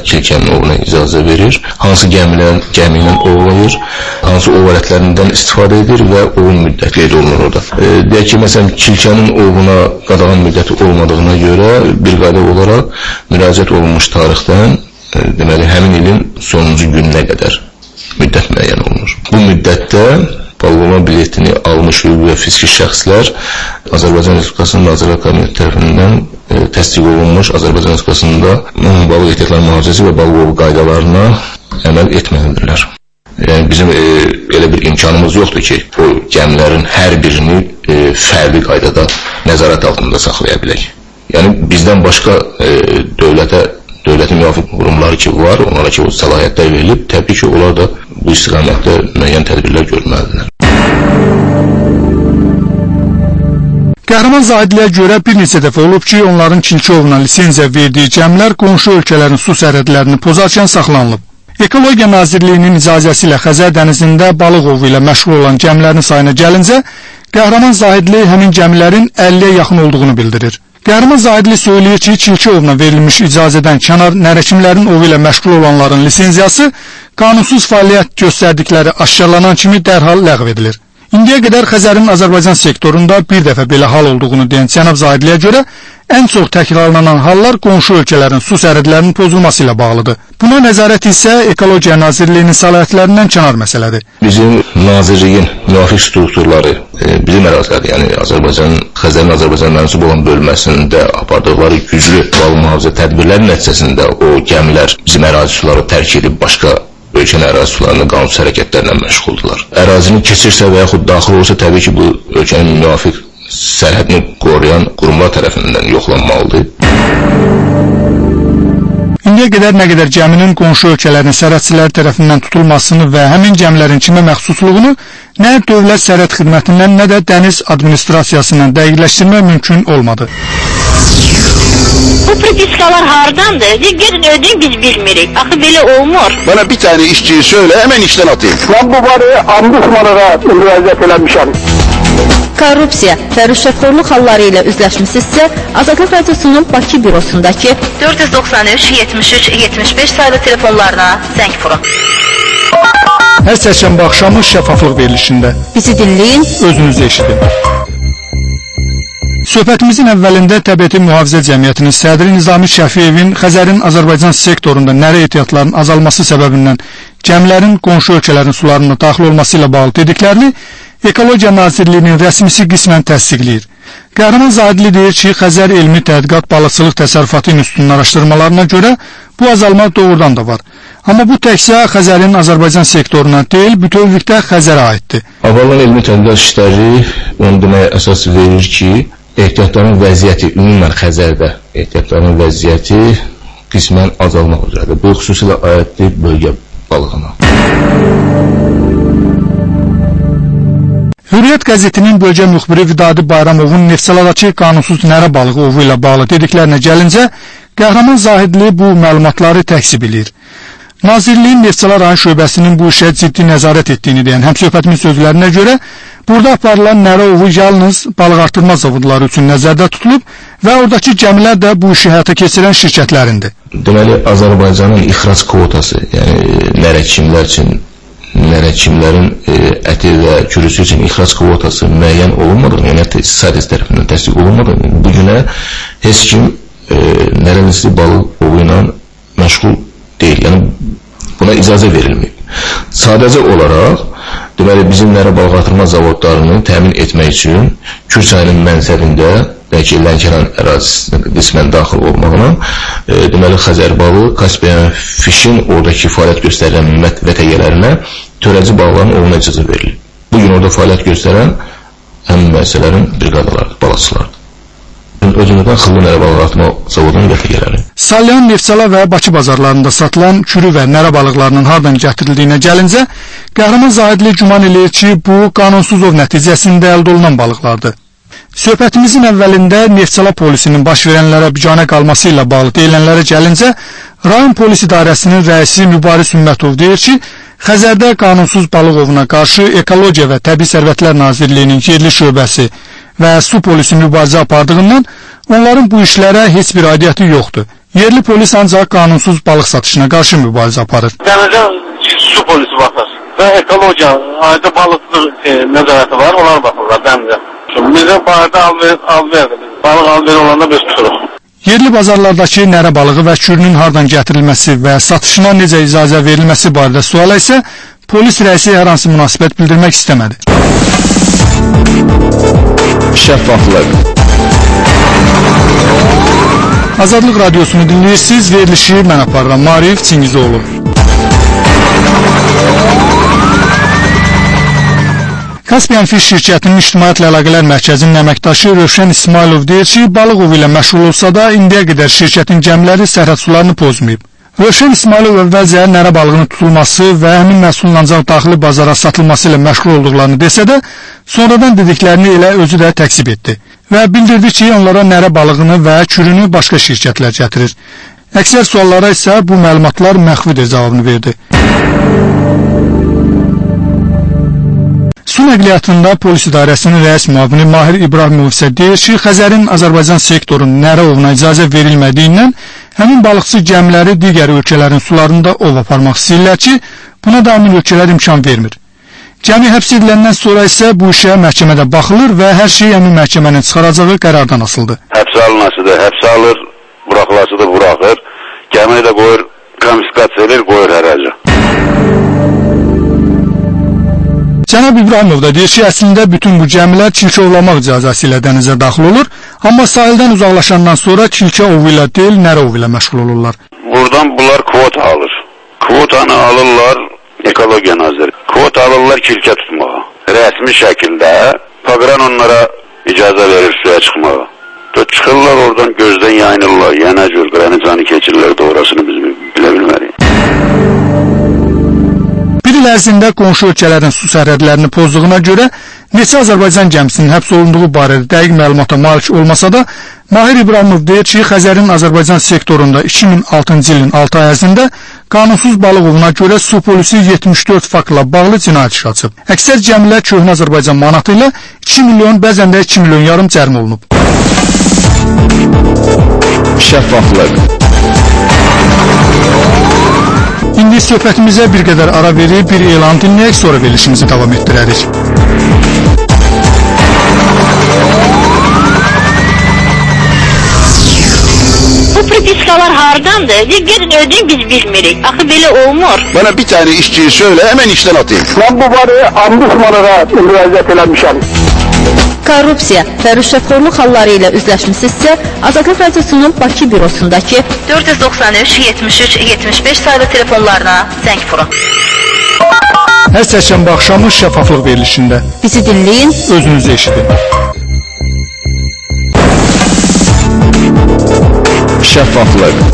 Kilkənin ovuna icazə verir, hansı gəminin ovlayır, hansı ov alətlərindən istifadə edir və ovun müddəti qeyd olunur orada. Deyək ki, məsələn, Kilkənin ovuna qadağan müddəti olmadığına görə bir qayda olaraq müraciət olunmuş tarixdən, deməli, həmin ilin sonuncu gününə qədər müddət müəyyən olunur. Bu müddətdə balıqlama biletini almış hüquqi və fiziki şəxslər Azərbaycan Respublikasının Nazirlər Kabineti tərəfindən təsdiq olunmuş Azərbaycan Respublikasında balıq ehtiyatları mühafizəsi və balıq ovu qaydalarına əməl etməlidirlər. Yəni bizim elə bir imkanımız yoxdur ki, o gəmilərin hər birini fərdi qaydada nəzarət altında saxlaya bilək. Yəni bizdən başqa dövlətin müvafiq qurumları ki var, onlara ki o səlahiyyətlər verilib, təbii ki, onlar da bu istiqamətdə müəyyən tədbirlər görməlidirlər. Qəhrəman Zahidliyə görə bir neçə dəfə olub ki, onların Kilkə ovuna lisenziya verdiyi gəmilər qonşu ölkələrin su sərhədlərini pozarkən saxlanılıb. Ekologiya Nazirliyinin icazəsi ilə Xəzər dənizində balıq ovu ilə məşğul olan gəmilərin sayına gəlincə, Qəhrəman Zahidli həmin gəmilərin 50-yə yaxın olduğunu bildirir. Qəhrəman Zahidli söyləyir ki, Kilkə ovuna verilmiş icazədən kənar nərəkimlərin ovu ilə məşğul olanların lisenziyası qanunsuz fəaliyyət göstərdikləri aşkarlanan kimi dərhal ləğv edilir. İndiyə qədər Xəzərin Azərbaycan sektorunda bir dəfə belə hal olduğunu deyən cənab Zahidliyə görə ən çox təkrarlanan hallar qonşu ölkələrin su sərhədlərinin pozulması ilə bağlıdır. Buna nəzarət isə Ekologiya Nazirliyinin səlahiyyətlərindən kənar məsələdir. Bizim Nazirliyin müvafiq strukturları bizim ərazilərdə, yəni Xəzərin Azərbaycan mənsub olan bölməsində apardıqları güclü balıq mühafizə tədbirləri nəticəsində o gəmilər bizim ərazi suları tərk edib başqa ölkənin ərazi sularında qanunsuz hərəkətlərlə məşğuldular. Ərazini keçirsə və yaxud daxil olsa, təbii ki, bu ölkənin müvafiq sərhədini qoruyan qurumlar tərəfindən yoxlanmalıdır. İndiyə qədər nə qədər gəminin qonşu ölkələrin sərhədçiləri tərəfindən tutulmasını və həmin gəmilərin kimə məxsusluğunu nə dövlət sərhəd xidmətindən, nə də dəniz administrasiyasından dəqiqləşdirmək mümkün olmadı. Bu propiskalar hardandır? Gelin ödeyin, biz bilmirik. Axı belə olmur. Bana bir tane işçiyi söyle, hemen işten atayım. Ben bu barı ombudsmanına müraciət eləmişəm. Korrupsiya və rüşvətxorluq halları ilə üzləşmisinizsə, Azadlıq Radiosunun Bakı bürosundakı 493-73-75 sayılı telefonlarına zəng vurun. Hər çərşənbə axşamı şəffaflıq verilişində. Bizi dinləyin, özünüzü eşidin. Söhbətimizin əvvəlində Təbiəti Mühafizə Cəmiyyətinin sədri Nizami Şəfiyevin Xəzərin Azərbaycan sektorunda nərə ehtiyatlarının azalması səbəbindən gəmilərin qonşu ölkələrin sularına daxil olması ilə bağlı dediklərini Ekologiya Nazirliyinin rəsmisi qismən təsdiqləyir. Qəhrəman Zahidli deyir ki, Xəzər Elmi Tədqiqat Balıqçılıq Təsərrüfatı İnstitutunun araşdırmalarına görə bu azalma doğrudan da var. Amma bu təkcə Xəzərin Azərbaycan sektoruna deyil, bütövlükdə Xəzərə aiddir. Aparılan elmi tədqiqat işləri onu deməyə əsas verir ki, ehtiyatların vəziyyəti, ümumən Xəzərdə ehtiyatların vəziyyəti qismən azalmaq üzrədir. Bu xüsusilə aiddir bölgə balığına. Hürriyyət qəzetinin bölgə müxbiri Vidadi Bayramovun Neftçaladakı qanunsuz nərə balığı ovu ilə bağlı dediklərinə gəlincə, Qəhrəman Zahidli bu məlumatları təksib edir. Nazirliyin Neftçala rayon şöbəsinin bu işə ciddi nəzarət etdiyini deyən həmsöhbətimin sözlərinə görə, burada aparılan nərə ovu yalnız balıq artırma zavodları üçün nəzərdə tutulub və oradakı gəmilər də bu işi həyata keçirən şirkətlərindir. Deməli, Azərbaycanın ixrac kvotası, yəni nərəkimlər üçün, nərəkimlərin əti və kürüsü üçün ixrac kvotası müəyyən olunmadan, yəni sadəcə tərəfindən təsdiq olunmadan, bu günə heç kim nərənisli balıq ovu ilə məşğul deyil, yəni buna icazə verilməyib. Sadəcə olaraq, deməli, bizim nərə balıq artırma zavodlarını təmin etmək üçün Kür çayının mənsəbində, bəlkə Lənkəran ərazisinə qismən daxil olmaqla, deməli, Xəzər balığı, Kaspiyan Fişin oradakı fəaliyyət göstərən vətəgələrinə törəci balıqların ovuna icazə verilir. Bugün orada fəaliyyət göstərən həmin müəssisələrin briqadalardır, balıqçılardır. Özümüzdən xıllı nərə balıq artırma zavodunun vətəgələri. Salyan, Neftçala və Bakı bazarlarında satılan kürü və nərə balıqlarının hardan gətirildiyinə gəlincə, Qəhrəman Zahidli güman eləyir ki, bu qanunsuz ov nəticəsində əldə olunan balıqlardır. Söhbətimizin əvvəlində Neftçala polisinin baş verənlərə biganə qalması ilə bağlı deyilənlərə gəlincə, rayon polis idarəsinin rəisi Mübariz Ümmətov deyir ki, Xəzərdə qanunsuz balıq ovuna qarşı Ekologiya və Təbii Sərvətlər Nazirliyinin yerli şöbəsi və su polisi mübarizə apardığından onların bu işlərə heç bir aidiyyəti yoxdur. Yerli polis ancaq qanunsuz balıq satışına qarşı mübarizə aparır. Dənizə su polisi baxır və ekologiya, ayrıca balıqçılıq nəzarəti var, onlar baxırlar dənizə. Bizə barədə balıq alver olanda biz tuturuq. Yerli bazarlardakı nərə balığı və kürünün hardan gətirilməsi və satışına necə icazə verilməsi barədə suala isə polis rəisi hər hansı münasibət bildirmək istəmədi. Şəffaflıq. Azadlıq radiosunu dinləyirsiniz, verilişi mən aparıram, Marif Çingizoğlu. Kaspian Fish şirkətinin İctimaiyyətlə Əlaqələr Mərkəzinin əməkdaşı Rövşən İsmailov deyir ki, balıq ovu ilə məşğul olsa da, indiyə qədər şirkətin gəmiləri sərhəd sularını pozmayıb. Rövşən İsmailov əvvəlcə nərə balığının tutulması və həmin məhsulun ancaq daxili bazara satılması ilə məşğul olduqlarını desə də, sonradan dediklərini elə özü də təksib etdi və bildirdi ki, onlara nərə balığını və kürünü başqa şirkətlər gətirir. Əksər suallara isə bu məlumatlar məxfidir cavabını verdi. Su nəqliyyatında polis idarəsinin rəis müavini Mahir İbrahimov isə deyir ki, Xəzərin Azərbaycan sektorunun nərə ovuna icazə verilmədiyindən həmin balıqçı gəmiləri digər ölkələrin sularında ov aparmaq istəyirlər ki, buna da həmin ölkələr imkan vermir. Gəmi həbs ediləndən sonra isə bu işə məhkəmədə baxılır və hər şey həmin məhkəmənin çıxaracağı qərardan asılıdır. Həbsə alınası da həbsə alır, buraxılası da buraxır, gəmini də qoyur, konfiskasiya edir, qoyur hərəcə. Cənab İbrahimov da deyir ki, əslində bütün bu gəmilər çilkə ovlamaq icazəsi ilə dənizə daxil olur, amma sahildən uzaqlaşandan sonra çilkə ovu ilə deyil, nərə ovu ilə məşğul olurlar. Buradan bunlar kvota alır. Kvotanı alırlar Ekologiya Naziri. Kvota alırlar çilkə tutmağa. Rəsmi şəkildə Paqran onlara icazə verir suya çıxmağa. Çıxırlar oradan gözdən yayınırlar, yana cür qranicanı keçirlər də orasını biz bilə bilmərik. Bir il ərzində qonşu ölkələrin su sərhədlərini pozduğuna görə neçə Azərbaycan gəmisinin həbs olunduğu barədə dəqiq məlumata malik olmasa da, Mahir İbrahimov deyir ki, Xəzərin Azərbaycan sektorunda 2006-cı ilin 6 ay ərzində qanunsuz balıq ovuna görə su polisi 74 faktla bağlı cinayət işi açıb. Əksər gəmilər köhnə Azərbaycan manatı ilə 2 milyon, bəzən də 2 milyon yarım cərimə olunub. Şəffaflıq. İndi söhbətimizə bir qədər ara verib bir elan dinləyək, sonra verilişimizi davam etdirərik. Bu propiskalar hardandır? Gedin ödeyin biz bilmirik. Axı belə olmur. Bana bir tane işçiyi söyle, hemen işten atayım. Mən bu barəyə ombudsmana müraciət eləmişəm. Korrupsiya və rüşvətxorluq halları ilə üzləşmisinizsə, Azadlıq Radiosunun Bakı bürosundakı 493 73 75 sayılı telefonlarına zəng vurun. Hər çərşənbə axşamı şəffaflıq verilişində. Bizi dinləyin, Özünüzü eşidin. Şəffaflıq.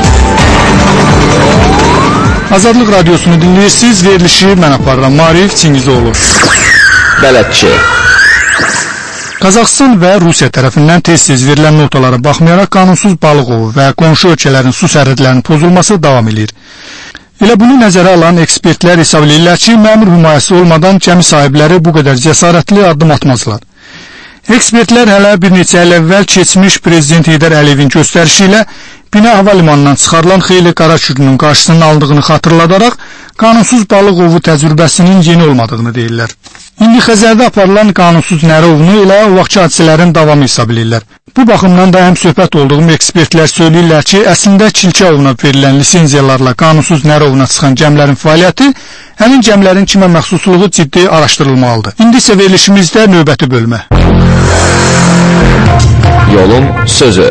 Azadlıq Radiosunu dinləyirsiniz, verilişi mən aparıram, Marif Çingizoğlu. Bələdçi. Qazaxıstan və Rusiya tərəfindən tez-tez verilən notalara baxmayaraq qanunsuz balıq ovu və qonşu ölkələrin su sərhədlərinin pozulması davam edir. Elə bunu nəzərə alan ekspertlər hesab edirlər ki, məmur himayəsi olmadan gəmi sahibləri bu qədər cəsarətli addım atmazlar. Ekspertlər hələ bir neçə il əvvəl keçmiş Prezident Heydər Əliyevin göstərişi ilə Bina hava limanından çıxarılan xeyli qara kürünün qarşısının aldığını xatırladaraq, qanunsuz balıq ovu təcrübəsinin yeni olmadığını deyirlər. İndi Xəzərdə aparılan qanunsuz nərə ovunu elə o vaxtki hadisələrin davamı hesab edirlər. Bu baxımdan da həm söhbət olduğum ekspertlər söyləyirlər ki, əslində çilkə ovuna verilən lisenziyalarla qanunsuz nərə ovuna çıxan gəmilərin fəaliyyəti, həmin gəmilərin kimə məxsusluğu ciddi araşdırılmalıdır. İndi isə verilişimizdə növbəti bölmə. Yolun sözü.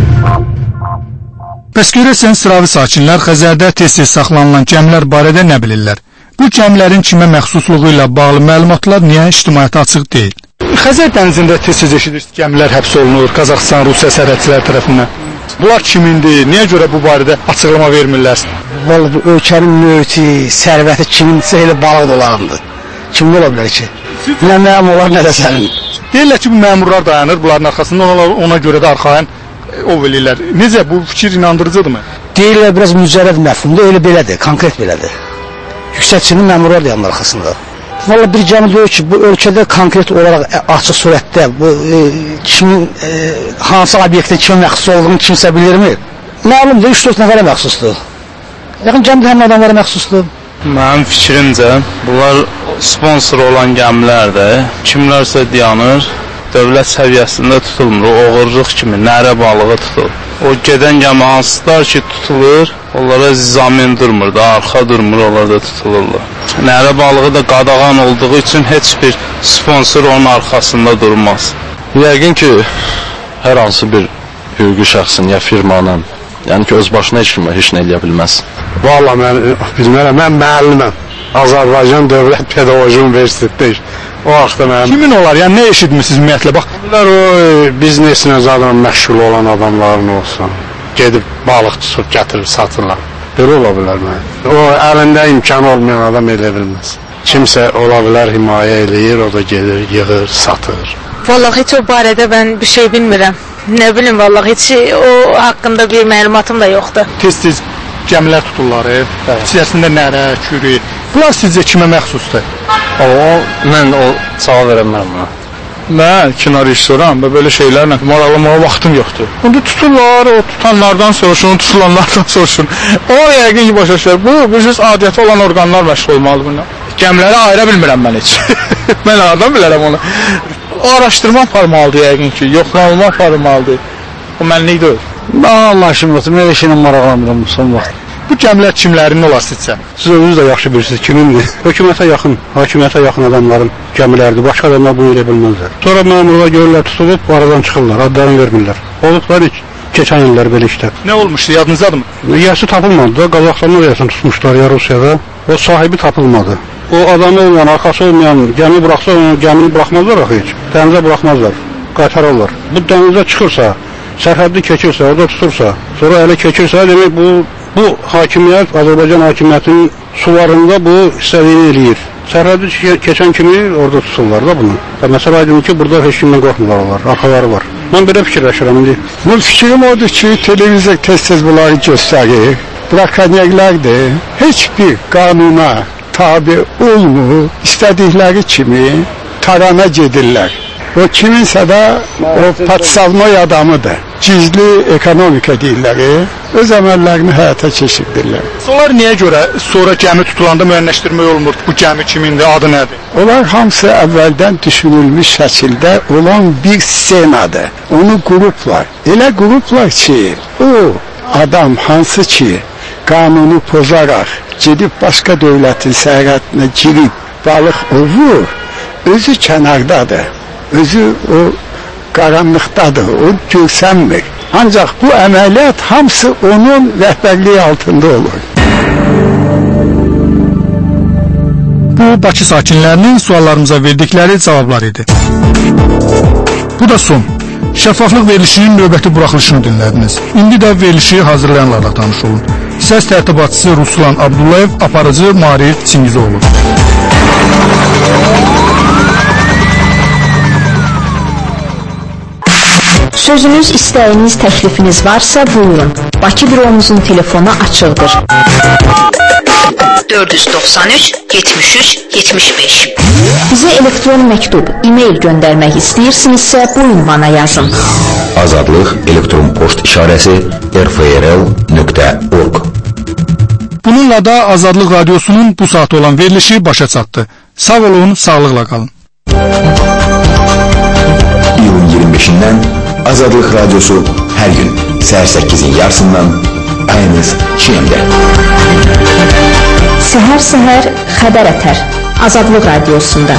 Bəs görəsən sıravi sakinlər Xəzərdə tez-tez saxlanılan gəmilər barədə nə bilirlər? Bu gəmilərin kimə məxsusluğu ilə bağlı məlumatlar niyə ictimaiyyətə açıq deyil? Xəzər dənizində tez-tez eşidirsiniz, gəmilər həbs olunur Qazaxıstan, Rusiya sərhədçilər tərəfindən. Bunlar kimindir? Niyə görə bu barədə açıqlama vermirlər? Vallahi bu ölkənin mövti, sərvəti kiminsə elə balıq dolarındır. Kimin ola bilər ki? Nə məmurlar, nə də sənin. Deyirlər ki, bu məmurlar dayanır, bunların arxasında ona görə də arxayın ov eləyirlər. Necə, bu fikir inandırıcıdırmı? Deyirlər, biraz mücərrəd məfhumda, elə belədir, konkret belədir. Yüksəkçinin məmurlar da yanın arxasında. Vallahi bir gəmi deyir ki, bu ölkədə konkret olaraq açıq surətdə bu kimin hansı obyektdə kimə məxsus olduğunu kimsə bilirmi? Məlumdur, 3-4 nəfərə məxsusdur. Yaxın gəmidə həmin adamlara məxsusdur. Mənim fikrimcə, bunlar sponsor olan gəmilərdir. Kimlərsə dayanır, dövlət səviyyəsində tutulmur. O oğurluq kimi nərə balığı tutulur. O gedən gəmi hansılar ki tutulur, onlara zamin durmur da, arxa durmur, onlar da tutulurlar. Nərə balığı da qadağan olduğu üçün heç bir sponsor onun arxasında durmaz. Yəqin ki, hər hansı bir hüquqi şəxsin ya firmanın, yəni ki, öz başına heç kimə heç nə eləyə bilməz. Valla bilmərəm, mən müəlliməm. Azərbaycan Dövlət Pedaqoji Universitetdə o vaxtda mənim... Kimin olar? Yəni nə eşitmişsiniz ümumiyyətlə? Bax, bunlar o bizneslə zaten məşğul olan adamların olsun. Gedib balıq tutub gətirib satırlar. Belə ola bilər mən. O əlində imkanı olmayan adam elə bilməz. Kimsə ola bilər himayə eləyir, o da gedir, yığır, satır. Vallahi heç o barədə mən bir şey bilmirəm. Nə bilim, vallahi heç o haqqında bir məlumatım da yoxdur. Tez-tez gəmilər tuturlar, içərisində nərə, kürü. Bunlar sizcə kimə məxsusdur? Mən cavab verəməm buna. Mən kino rejissoram və belə şeylərlə maraqlanmağa vaxtım yoxdur. Bunu tuturlar, o tutanlardan soruşun, tutulanlardan soruşun. O yəqin ki, başa düşər. Bu, bilirsiniz, adiyyəti olan orqanlar məşğul olmalı bununla. Gəmiləri ayıra bilmirəm mən heç. Mən aradan bilərəm onu. O araşdırma aparmalıdır yəqin ki, yoxlanma aparmalıdır. O mənlik deyil. Mən anlaşım yoxdur, mən eşinə maraqlanmıram son vaxt. Bu gəmilər kimlərin olar sizcə? Siz özünüz də yaxşı bilirsiniz, kimindir? Hökumətə yaxın adamların gəmilərdir, başqa adamlar bunu elə bilməzlər. Sonra məmurlar görürlər, tutulub, bu aradan çıxırlar, adlarını vermirlər. Olublar keçən illər belə işlər. Nə olmuşdu, yadınızdadırmı? Yiyəsi tapılmadı da, Qazaxstanın yiyəsini tutmuşlar ya Rusiyada. O sahibi tapılmadı. O adamı olmayan, arxası olmayan gəmi bıraxsa, gəmini bıraxmazlar axı heç. Dənizə bıraxmazlar, qaytararlar. Bu dənizə çıxırsa, sərhəddi keçirsə, orada tutursa, sonra ələ keçirsə, demək bu hakimiyyət, Azərbaycan hakimiyyətinin sularında bu istədiyini eləyir. Sərhəddi keçən kimi orada tuturlar da bunu. Məsələ aydın ki, burada heç kimdən qorxmurlar onlar, arxaları var. Mən belə fikirləşirəm indi. Bu fikrim odur ki, televizya tez-tez bunları göstərir. Brakonyerlərdir. Heç bir qanuna tabi olmur. İstədikləri kimi tarana gedirlər. O kiminsə də o patsalmoy adamıdır. Gizli ekonomika deyirlər. Öz əməllərini həyata keçirdirlər. Onlar niyə görə sonra gəmi tutulanda müəyyənləşdirmək olmur? Bu gəmi kimindir, adı nədir? Onlar hamısı əvvəldən düşünülmüş şəkildə olan bir ssenadır. Onu qruplar. Elə qruplar ki, o adam hansı ki qanunu pozaraq gedib başqa dövlətin sərhədinə girib balıq ovur, özü kənardadır. Özü o qaranlıqdadır, o görsənmir. Ancaq bu əməliyyat hamısı onun rəhbərliyi altında olur. Bu, Bakı sakinlərinin suallarımıza verdikləri cavablar idi. Bu da son. Şəffaflıq verilişinin növbəti buraxılışını dinlədiniz. İndi də verilişi hazırlayanlarla tanış olun. Səs tərtibatçısı Ruslan Abdullayev, aparıcı Marif Çingizoğlu. Sözünüz, istəyiniz, təklifiniz varsa buyurun. Bakı büromuzun telefonu açıqdır. 493 73 75. Bizə elektron məktub, e-mail göndərmək istəyirsinizsə bu ünvana yazın. Azadlıq elektron poçt işarəsi rfrl.org. Bununla da Azadlıq Radiosunun bu saat olan verilişi başa çatdı. Sağ olun, sağlıqla qalın. İyulun 25'indən Azadlıq Radiosu hər gün səhər 8-in yarısından ayınız Çiyemdə. Səhər-səhər xəbər ətər Azadlıq Radiosunda.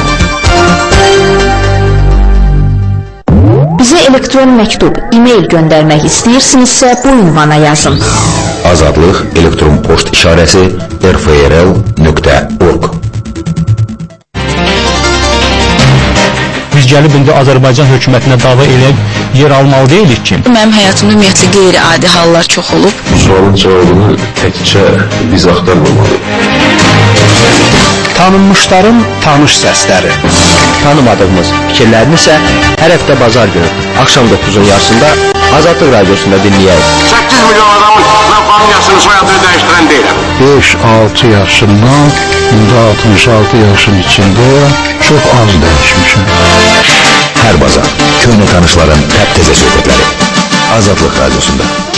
Bizə elektron məktub, e-mail göndərmək istəyirsinizsə bu ünvana yazın. Azadlıq elektron poçt işarəsi rfrl.org. Biz gəlib indi Azərbaycan hökumətinə dava eləyib yer almalı deyilik ki. Mənim həyatımda ümumiyyətlə qeyri-adi hallar çox olub. Bu sualın cavabını təkcə biz axtarmamalıyıq. Tanınmışların tanış səsləri. Tanımadığımız fikirlərini isə hər həftə bazar günü axşam 9-un yarısında Azadlıq Radiosunda dinləyək. 8 milyon adamın mən familiyasını, soyadını dəyişdirən deyiləm. 5-6 yaşından 66 yaşın içində çox az dəyişmişim. Hər bazar köhnə tanışların təptəzə söhbətləri Azadlıq Radiosunda.